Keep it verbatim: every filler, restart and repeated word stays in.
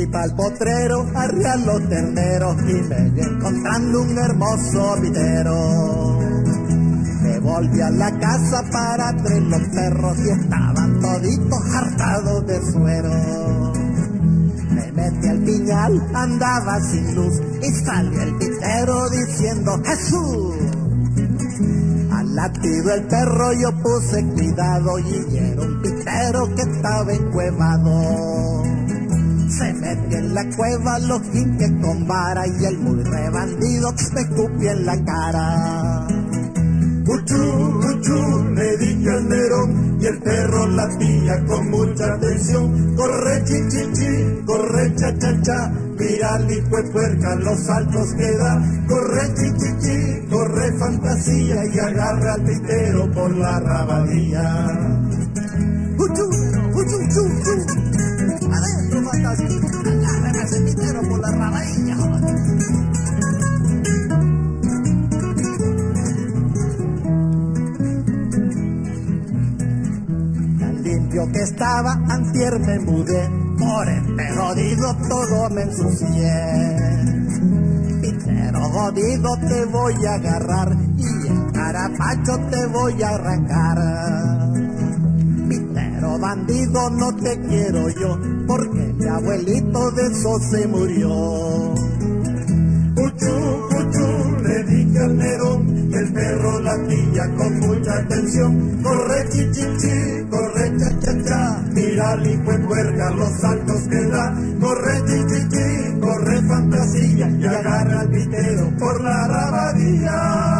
Fui pa'l potrero a arriar los terneros y me vi encontrando un hermoso vitero. Me volví a la casa para traer los perros y estaban toditos hartados de suero. Me metí al piñal, andaba sin luz y salió el vitero diciendo ¡Jesús! Al latido el perro yo puse cuidado y era un vitero que estaba encuevado. Se metió en la cueva, los jinques con vara y el muy rebandido me escupió en la cara. Cuchú, cuchú, le dije al Nerón y el perro latía con mucha atención. Corre chi, chi, chi, corre cha, cha, cha, mira el hijo de puerca los saltos que da. Corre chi, chi, chi, corre fantasía y agarra al vitero por la rabadilla. Cuchú, cuchú, chu, chu, adentro fantasía, agárrame ese vitero por la rabadilla. Yo que estaba, antier me mudé, por este jodido todo me ensucié. Pitero jodido te voy a agarrar y el carapacho te voy a arrancar. Pitero bandido no te quiero yo, porque mi abuelito de eso se murió. Cuchú, cuchú, le dije al Nerón, el perro latía con mucha atención. Corre chi, chi, chi, corre cha, cha, cha, mira al hijo de puerca los saltos que da. Corre chi, chi, chi, corre fantasía y agarra al vitero por la rabadilla.